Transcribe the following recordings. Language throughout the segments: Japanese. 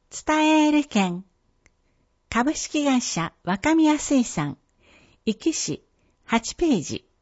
伝える県株式会社若宮水産壱岐市8ページ。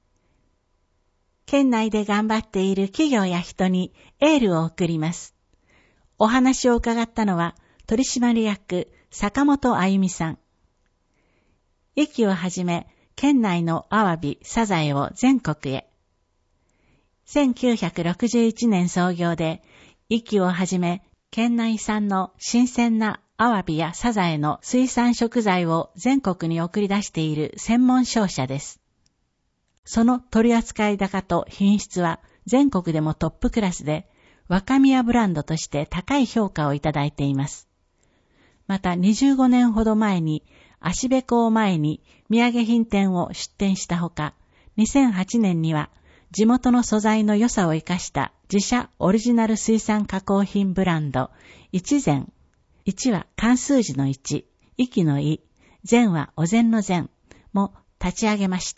県内で頑張っている企業や人にエールを送ります。お話を伺ったのは取締役坂本あゆみさん。壱岐をはじめ県内のアワビ、サザエを全国へ。1961年創業で壱岐をはじめ県内産の新鮮なアワビやサザエの水産食材を全国に送り出している専門商社です。その取扱い高と品質は全国でもトップクラスで、若宮ブランドとして高い評価をいただいています。また25年ほど前に芦部港前に土産品店を出店したほか、2008年には地元の素材の良さを生かした自社オリジナル水産加工品ブランド、一膳。1は漢数字の1、壱岐の壱、膳はお膳の膳も立ち上げました。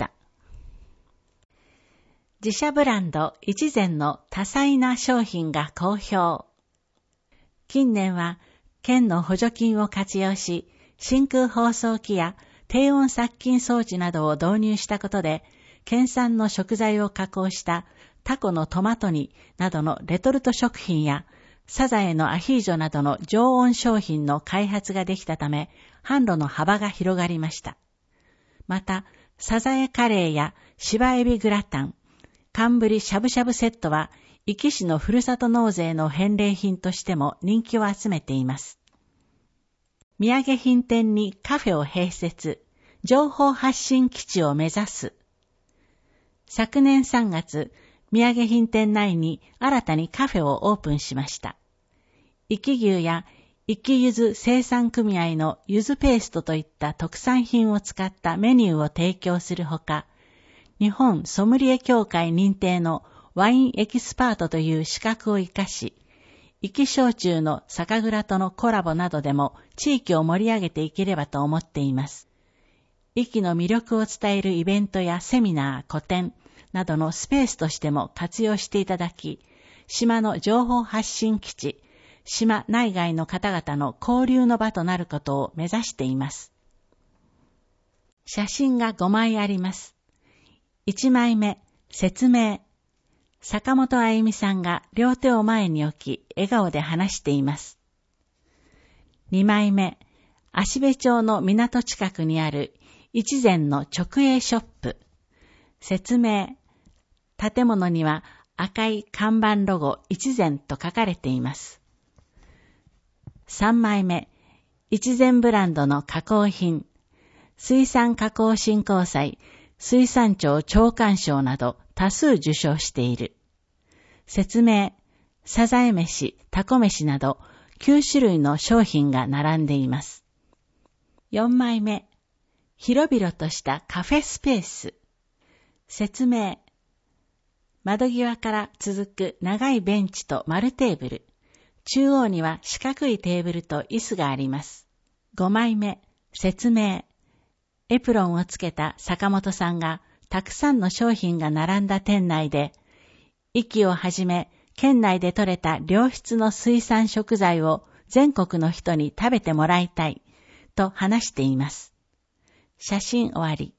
自社ブランド一膳の多彩な商品が好評。近年は県の補助金を活用し、真空包装機や低温殺菌装置などを導入したことで、県産の食材を加工したタコのトマト煮などのレトルト食品やサザエのアヒージョなどの常温商品の開発ができたため、販路の幅が広がりました。また、サザエカレーや柴エビグラタン、寒ブリしゃぶしゃぶセットは、壱岐市のふるさと納税の返礼品としても人気を集めています。土産品店にカフェを併設、情報発信基地を目指す。昨年3月、土産品店内に新たにカフェをオープンしました。壱岐牛や壱岐柚子生産組合の柚子ペーストといった特産品を使ったメニューを提供するほか、日本ソムリエ協会認定のワインエキスパートという資格を生かし、壱岐焼酎の酒蔵とのコラボなどでも地域を盛り上げていければと思っています。壱岐の魅力を伝えるイベントやセミナー、個展などのスペースとしても活用していただき、島の情報発信基地、島内外の方々の交流の場となることを目指しています。写真が5枚あります。1枚目、説明。坂本あゆみさんが両手を前に置き、笑顔で話しています。2枚目、芦部町の港近くにある一膳の直営ショップ。説明。建物には赤い看板ロゴ一膳と書かれています。3枚目、一膳ブランドの加工品。水産加工振興祭、水産庁長官賞など多数受賞している。説明。サザエ飯、タコ飯など9種類の商品が並んでいます。4枚目。広々としたカフェスペース。説明。窓際から続く長いベンチと丸テーブル。中央には四角いテーブルと椅子があります。5枚目。説明。エプロンをつけた坂本さんがたくさんの商品が並んだ店内で、壱岐をはじめ県内で採れた良質の水産食材を全国の人に食べてもらいたいと話しています。写真終わり。